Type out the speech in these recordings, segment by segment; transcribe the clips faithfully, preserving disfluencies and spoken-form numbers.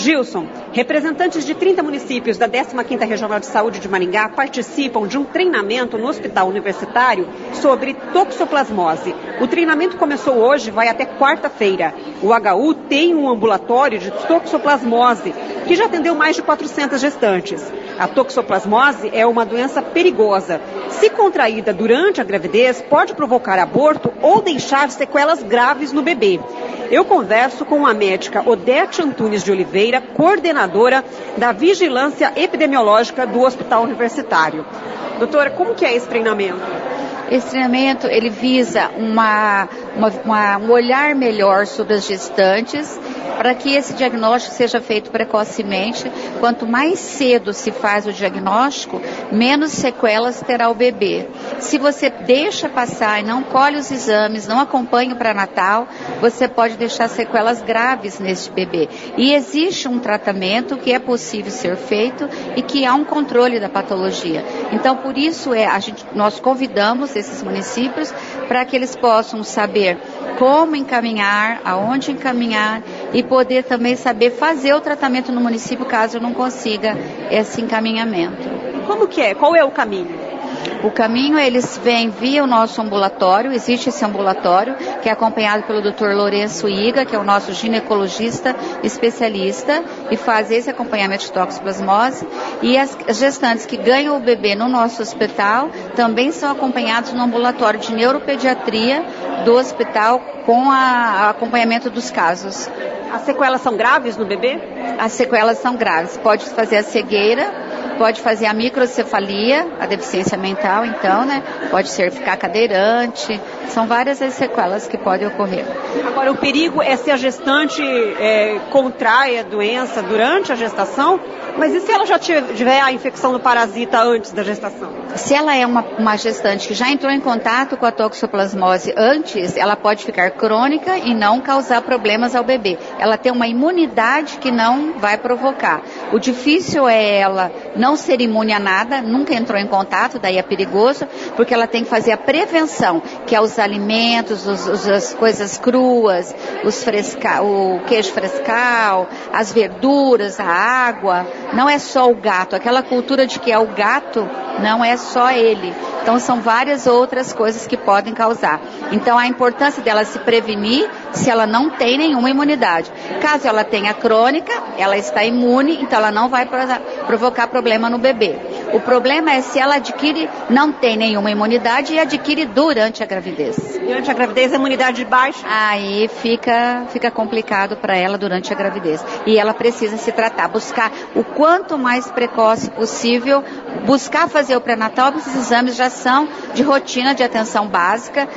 Gilson, representantes de trinta municípios da décima quinta Regional de Saúde de Maringá participam de um treinamento no Hospital Universitário sobre toxoplasmose. O treinamento começou hoje e vai até quarta-feira. O H U tem um ambulatório de toxoplasmose, que já atendeu mais de quatrocentas gestantes. A toxoplasmose é uma doença perigosa. Se contraída durante a gravidez, pode provocar aborto ou deixar sequelas graves no bebê. Eu converso com a médica Odete Antunes de Oliveira, coordenadora da Vigilância Epidemiológica do Hospital Universitário. Doutora, como que é esse treinamento? Esse treinamento, ele visa uma, uma, uma, um olhar melhor sobre as gestantes, para que esse diagnóstico seja feito precocemente. Quanto mais cedo se faz o diagnóstico, menos sequelas terá o bebê. Se você deixa passar e não colhe os exames, não acompanha o pré-natal, você pode deixar sequelas graves nesse bebê. E existe um tratamento que é possível ser feito e que há um controle da patologia. Então, por isso, é, a gente, nós convidamos esses municípios para que eles possam saber como encaminhar, aonde encaminhar e poder também saber fazer o tratamento no município caso não consiga esse encaminhamento. Como que é? Qual é o caminho? O caminho, eles vêm via o nosso ambulatório, existe esse ambulatório, que é acompanhado pelo doutor Lourenço Iga, que é o nosso ginecologista especialista, e faz esse acompanhamento de toxoplasmose. E as gestantes que ganham o bebê no nosso hospital também são acompanhados no ambulatório de neuropediatria do hospital com a, a acompanhamento dos casos. As sequelas são graves no bebê? As sequelas são graves. Pode fazer a cegueira, pode fazer a microcefalia, a deficiência mental, então, né? Pode ser ficar cadeirante. São várias as sequelas que podem ocorrer. Agora, o perigo é se a gestante é, contrai a doença durante a gestação, mas e se ela já tiver a infecção do parasita antes da gestação? Se ela é uma, uma gestante que já entrou em contato com a toxoplasmose antes, ela pode ficar crônica e não causar problemas ao bebê. Ela tem uma imunidade que não vai provocar. O difícil é ela não ser imune a nada, nunca entrou em contato, daí é perigoso, porque ela tem que fazer a prevenção, que é os alimentos, os, os, as coisas cruas, os fresca, o queijo frescal, as verduras, a água. Não é só o gato, aquela cultura de que é o gato, não é só ele. Então são várias outras coisas que podem causar. Então a importância dela se prevenir se ela não tem nenhuma imunidade. Caso ela tenha crônica, ela está imune, então ela não vai provocar problema no bebê. O problema é se ela adquire, não tem nenhuma imunidade e adquire durante a gravidez. Durante a gravidez a imunidade baixa? Aí fica, fica complicado para ela durante a gravidez. E ela precisa se tratar, buscar o quanto mais precoce possível, buscar fazer o pré-natal, porque esses exames já são de rotina de atenção básica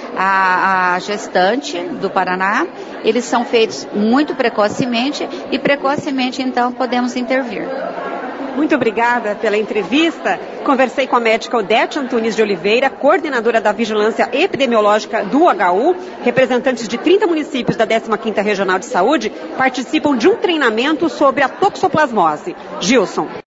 à, à gestante do Paraná. Eles são feitos muito precocemente e precocemente então podemos intervir. Muito obrigada pela entrevista. Conversei com a médica Odete Antunes de Oliveira, coordenadora da Vigilância Epidemiológica do H U. Representantes de trinta municípios da décima quinta Regional de Saúde participam de um treinamento sobre a toxoplasmose. Gilson.